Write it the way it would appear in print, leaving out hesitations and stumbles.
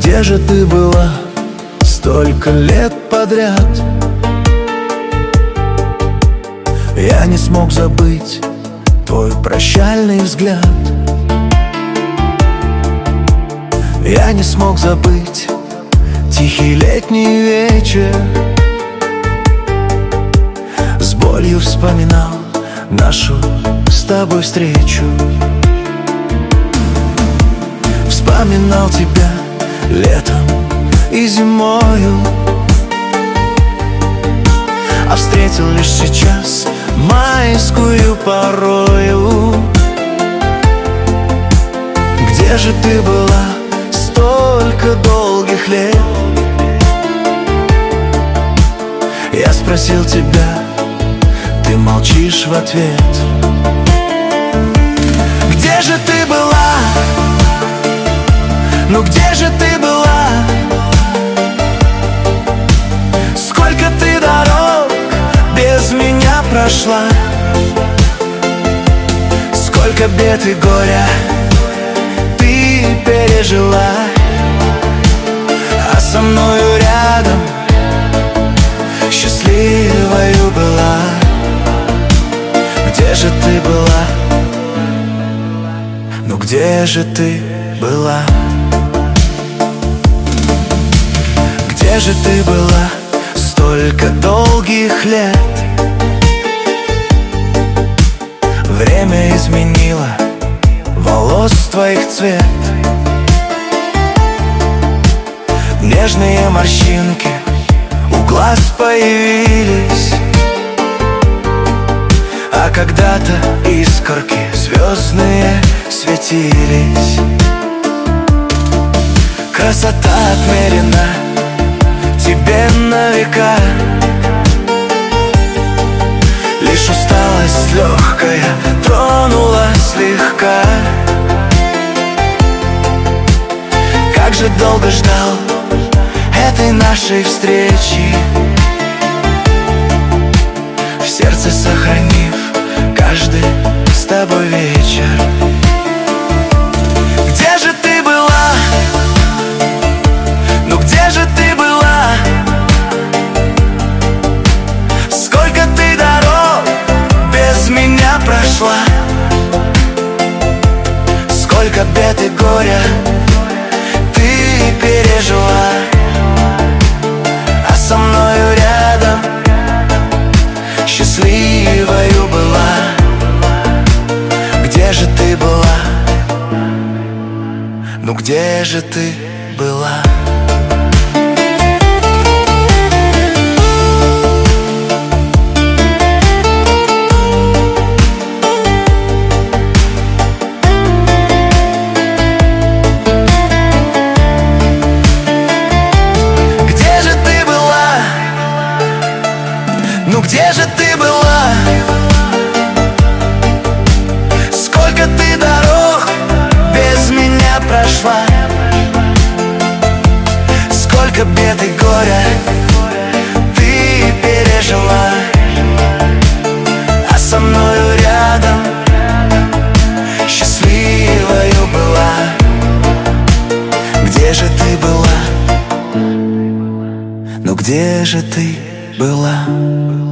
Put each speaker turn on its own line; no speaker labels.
Где же ты была столько лет подряд? Я не смог забыть твой прощальный взгляд. Я не смог забыть тихий летний вечер. С болью вспоминал нашу с тобой встречу. Вспоминал тебя летом и зимою, а встретил лишь сейчас майскую порою. Где же ты была столько долгих лет? Я спросил тебя, ты молчишь в ответ. Где же ты была? Ну где же ты была? Сколько ты дорог без меня прошла? Сколько бед и горя ты пережила, а со мною рядом счастливою была. Где же ты была? Ну где же ты была? Где же ты была столько долгих лет? Время изменило волос твоих цвет. Нежные морщинки у глаз появились, а когда-то искорки звездные светились. Красота отмерена тебе на века, лишь усталость легкая тронула слегка. Как же долго ждал этой нашей встречи, в сердце сохранив каждый с тобой вечер. Где же ты была? Ну где же ты была? Сколько ты дорог без меня прошла? Сколько бед и горя ты пережила, а со мною рядом счастливою была. Где же ты была? Ну где же ты была? Ну где же ты была? Сколько ты дорог без меня прошла? Сколько бед и горя ты пережила, а со мною рядом счастливою была. Где же ты была? Ну где же ты была?